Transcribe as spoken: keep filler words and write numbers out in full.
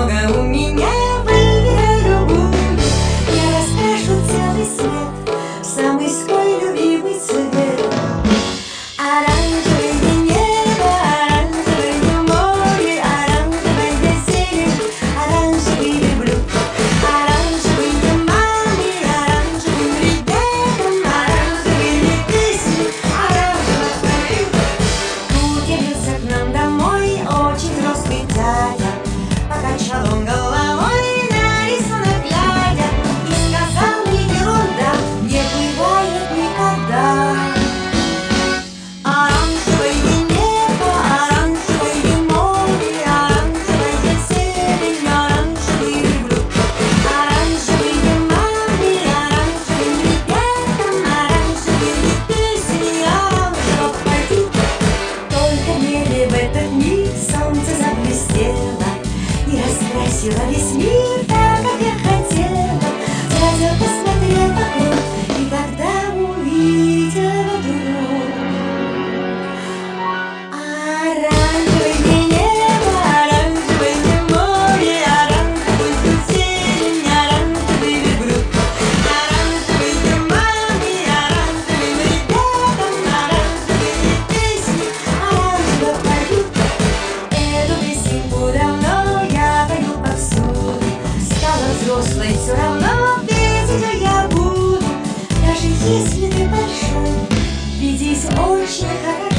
много у меня, выбирай другую. Я раскрашу целый свет в самый свой любимый цвет. Оранжевое небо, оранжевое море, оранжевая зелень, оранжевый люблю. Оранжевые маме, оранжевым ребятам, оранжевые песни, оранжевый парень. Тут явился к нам домой очень взрослый дядя. Покачал он головой на рисунок глядя и сказал мне: ерунда, не бывает никогда. Оранжевое небо, оранжевое море, оранжевая зелень, оранжевый люблю. Оранжевые маме, оранжевым ребятам, оранжевые песни, оранжево пойду. Только в небе в этот миг солнце заблестело и раскрасило весь мир так, как я хотела. Дядя посмотрел вокруг и тогда увидел вдруг. Оранжевое небо, оранжевое море, оранжевую зелень, оранжевый люблю. Оранжевые маме, оранжевым ребятам, оранжевые песни, оранжево пою. Эту песенку давно я пою повсюду. Стала взрослой, все равно петь ее я буду. Даже если ты большой, ведись очень хорошо.